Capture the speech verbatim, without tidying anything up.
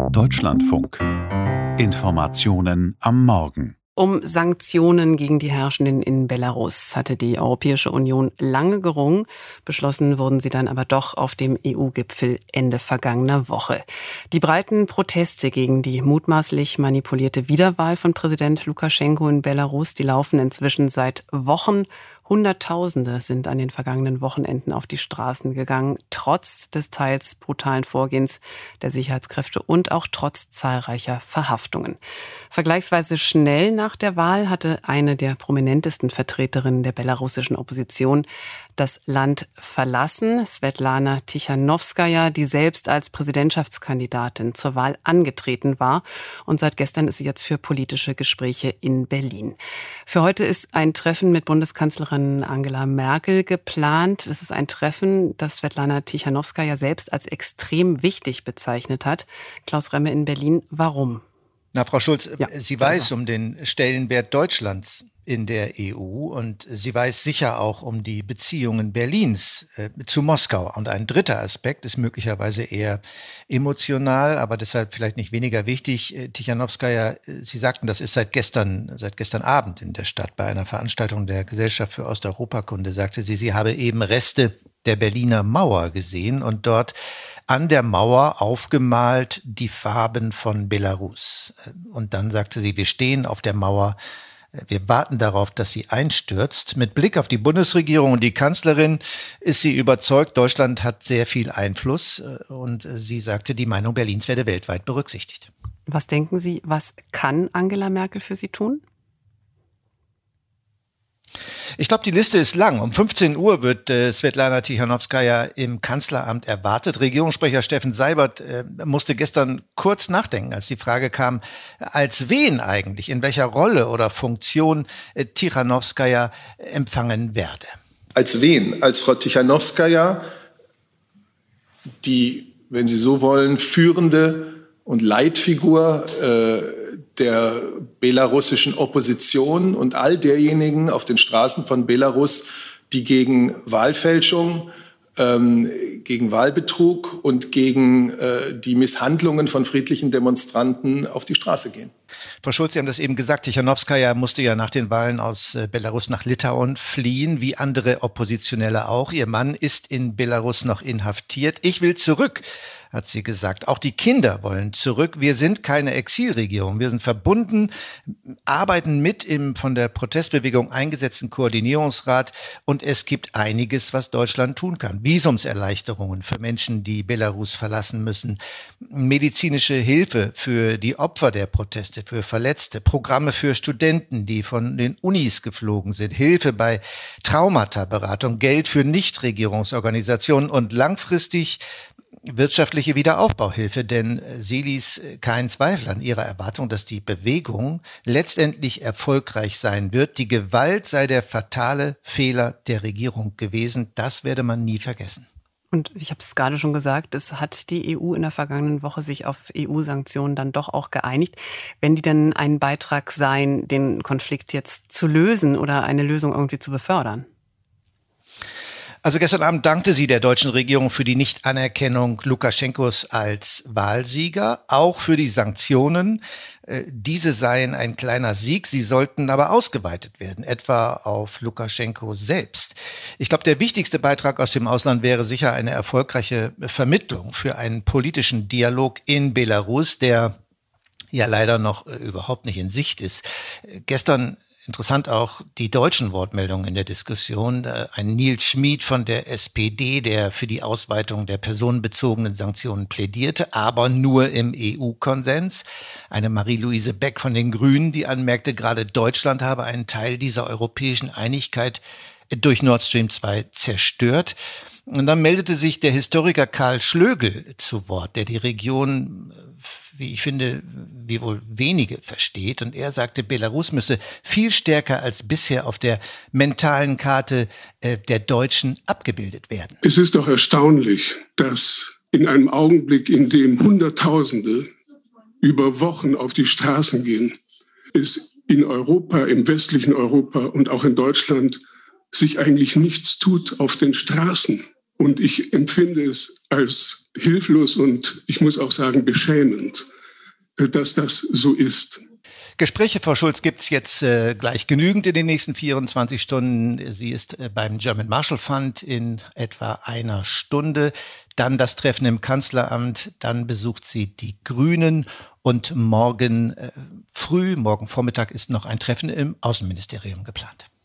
Deutschlandfunk. Informationen am Morgen. Um Sanktionen gegen die Herrschenden in Belarus hatte die Europäische Union lange gerungen. Beschlossen wurden sie dann aber doch auf dem E U-Gipfel Ende vergangener Woche. Die breiten Proteste gegen die mutmaßlich manipulierte Wiederwahl von Präsident Lukaschenko in Belarus, die laufen inzwischen seit Wochen. Hunderttausende sind an den vergangenen Wochenenden auf die Straßen gegangen, trotz des teils brutalen Vorgehens der Sicherheitskräfte und auch trotz zahlreicher Verhaftungen. Vergleichsweise schnell nach der Wahl hatte eine der prominentesten Vertreterinnen der belarussischen Opposition das Land verlassen, Svetlana Tichanowskaja, die selbst als Präsidentschaftskandidatin zur Wahl angetreten war. Und seit gestern ist sie jetzt für politische Gespräche in Berlin. Für heute ist ein Treffen mit Bundeskanzlerin Angela Merkel geplant. Es ist ein Treffen, das Svetlana Tichanowskaja selbst als extrem wichtig bezeichnet hat. Klaus Remme in Berlin, warum? Na, Frau Schulz, ja, sie weiß also um den Stellenwert Deutschlands in der E U und sie weiß sicher auch um die Beziehungen Berlins äh, zu Moskau. Und ein dritter Aspekt ist möglicherweise eher emotional, aber deshalb vielleicht nicht weniger wichtig. Äh, Tichanowskaja, äh, Sie sagten, das ist seit gestern, seit gestern Abend in der Stadt bei einer Veranstaltung der Gesellschaft für Osteuropakunde, sagte sie, sie habe eben Reste der Berliner Mauer gesehen und dort an der Mauer aufgemalt die Farben von Belarus. Und dann sagte sie, wir stehen auf der Mauer, wir warten darauf, dass sie einstürzt. Mit Blick auf die Bundesregierung und die Kanzlerin ist sie überzeugt, Deutschland hat sehr viel Einfluss. Und sie sagte, die Meinung Berlins werde weltweit berücksichtigt. Was denken Sie, was kann Angela Merkel für Sie tun? Ich glaube, die Liste ist lang. Um fünfzehn Uhr wird äh, Svetlana Tichanowskaja im Kanzleramt erwartet. Regierungssprecher Steffen Seibert äh, musste gestern kurz nachdenken, als die Frage kam, als wen eigentlich, in welcher Rolle oder Funktion äh, Tichanowskaja empfangen werde. Als wen? Als Frau Tichanowskaja, die, wenn Sie so wollen, führende und Leitfigur äh, der belarussischen Opposition und all derjenigen auf den Straßen von Belarus, die gegen Wahlfälschung, ähm, gegen Wahlbetrug und gegen äh, die Misshandlungen von friedlichen Demonstranten auf die Straße gehen. Frau Schulz, Sie haben das eben gesagt, Tichanowskaja musste ja nach den Wahlen aus äh, Belarus nach Litauen fliehen, wie andere Oppositionelle auch. Ihr Mann ist in Belarus noch inhaftiert. Ich will zurück, hat sie gesagt. Auch die Kinder wollen zurück. Wir sind keine Exilregierung. Wir sind verbunden, arbeiten mit im von der Protestbewegung eingesetzten Koordinierungsrat. Und es gibt einiges, was Deutschland tun kann. Visumserleichterungen für Menschen, die Belarus verlassen müssen. Medizinische Hilfe für die Opfer der Proteste, für Verletzte. Programme für Studenten, die von den Unis geflogen sind. Hilfe bei Traumata-Beratung. Geld für Nichtregierungsorganisationen und langfristig wirtschaftliche Wiederaufbauhilfe, denn sie ließ keinen Zweifel an ihrer Erwartung, dass die Bewegung letztendlich erfolgreich sein wird. Die Gewalt sei der fatale Fehler der Regierung gewesen. Das werde man nie vergessen. Und ich habe es gerade schon gesagt, es hat die E U in der vergangenen Woche sich auf E U-Sanktionen dann doch auch geeinigt. Wenn die denn ein Beitrag seien, den Konflikt jetzt zu lösen oder eine Lösung irgendwie zu befördern? Also gestern Abend dankte sie der deutschen Regierung für die Nichtanerkennung Lukaschenkos als Wahlsieger, auch für die Sanktionen. Diese seien ein kleiner Sieg, sie sollten aber ausgeweitet werden, etwa auf Lukaschenko selbst. Ich glaube, der wichtigste Beitrag aus dem Ausland wäre sicher eine erfolgreiche Vermittlung für einen politischen Dialog in Belarus, der ja leider noch überhaupt nicht in Sicht ist. Gestern interessant auch die deutschen Wortmeldungen in der Diskussion. Ein Nils Schmid von der S P D, der für die Ausweitung der personenbezogenen Sanktionen plädierte, aber nur im E U-Konsens. Eine Marie-Louise Beck von den Grünen, die anmerkte, gerade Deutschland habe einen Teil dieser europäischen Einigkeit durch Nord Stream zwei zerstört. Und dann meldete sich der Historiker Karl Schlögl zu Wort, der die Region, wie ich finde, wie wohl wenige versteht. Und er sagte, Belarus müsse viel stärker als bisher auf der mentalen Karte äh, der Deutschen abgebildet werden. Es ist doch erstaunlich, dass in einem Augenblick, in dem Hunderttausende über Wochen auf die Straßen gehen, es in Europa, im westlichen Europa und auch in Deutschland sich eigentlich nichts tut auf den Straßen. Und ich empfinde es als hilflos und ich muss auch sagen beschämend, dass das so ist. Gespräche, Frau Schulz, gibt es jetzt äh, gleich genügend in den nächsten vierundzwanzig Stunden. Sie ist äh, beim German Marshall Fund in etwa einer Stunde. Dann das Treffen im Kanzleramt. Dann besucht sie die Grünen. Und morgen äh, früh, morgen Vormittag ist noch ein Treffen im Außenministerium geplant.